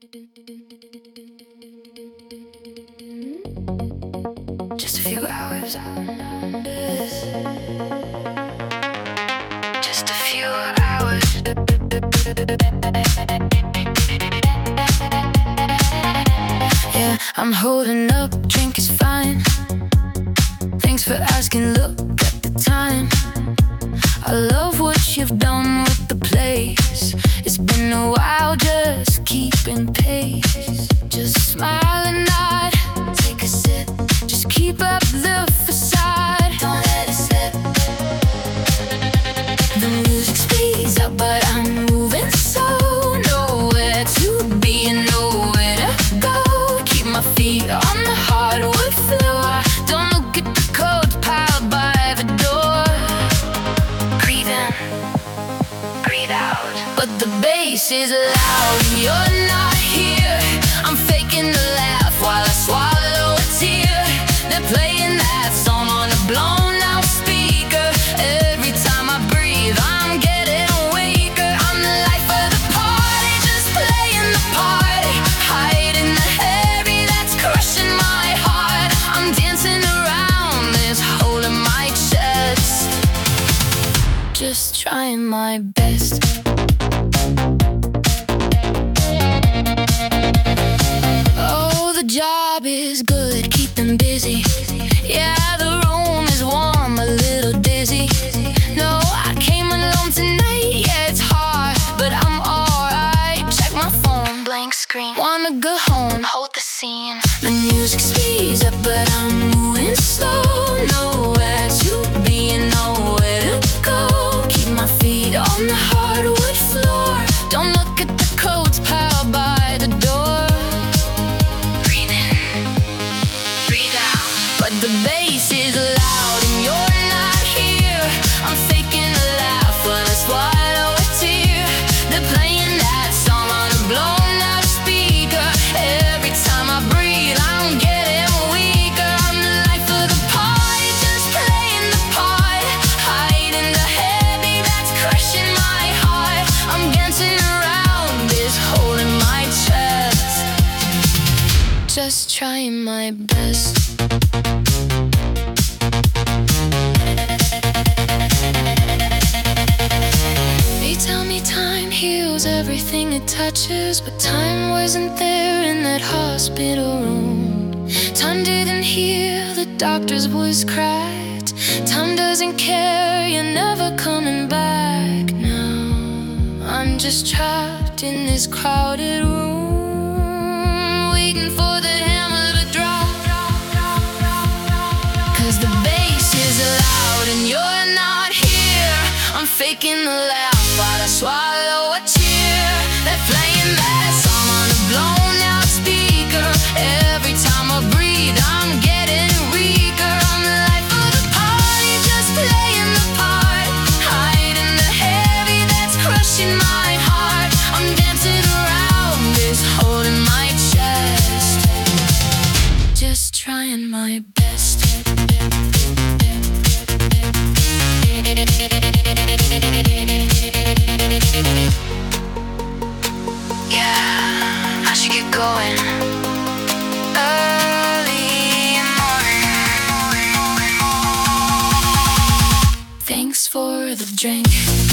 Just a few hours. Just a few hours. Yeah, I'm holding up, drink is fine. Thanks for asking, look at the time. I love what you've done with the place. It's been a while, just keeping pace. Just smile and nod, take a sip. Just keep up the facade, don't let it slip. The music speeds up, but I'm moving slow. Nowhere to be and nowhere to go. Keep my feet on the hardwood floor. Don't look at the coats piled by the door. Breathe in, breathe out. But the bass is loud and you're not here. I'm faking the laugh while I swallow a tear. They're playing that song on a blown out speaker. Every time I breathe, I'm getting weaker. I'm the life of the party, just playing the party. Hiding the heavy that's crushing my heart. I'm dancing around this hole in my chest. Just trying my best. Oh, the job is good, keeping busy. Yeah, the room is warm, a little dizzy. No, I came alone tonight, yeah, it's hard, but I'm alright. Check my phone, blank screen. Wanna go home, hold the scene. The music speeds up, but I'm moving slow. Nowhere to be and nowhere to go. Keep my feet on the hardwood floor. Don't look at the coats piled by the door. Breathe in, breathe out. But the bass is loud and you're not here. I'm faking a laugh while I swallow a tear. They're playing that song on a blown out speaker. Every time I breathe, I'm getting weaker. I'm the life of the party, just playing the part. Hiding the heavy that's crushing my heart. I'm dancing around this hole in my chest. Just trying my best. They tell me time heals everything it touches, but time wasn't there in that hospital room. Time didn't heal, the doctor's voice cracked. Time doesn't care, you're never coming back now. I'm just trapped in this crowded room, waiting for the hammer to drop. 'Cause the bass is loud and you're not here. I'm faking the laugh while I swallow a tear. They're playing that song on a blown out speaker. Every time I breathe, I'm getting weaker. I'm the life of the party, just playing the part. Hiding the heavy that's crushing my heart. I'm dancing around this hole in my chest. Just trying my best. Yeah, I should get going early in the morning. Thanks for the drink.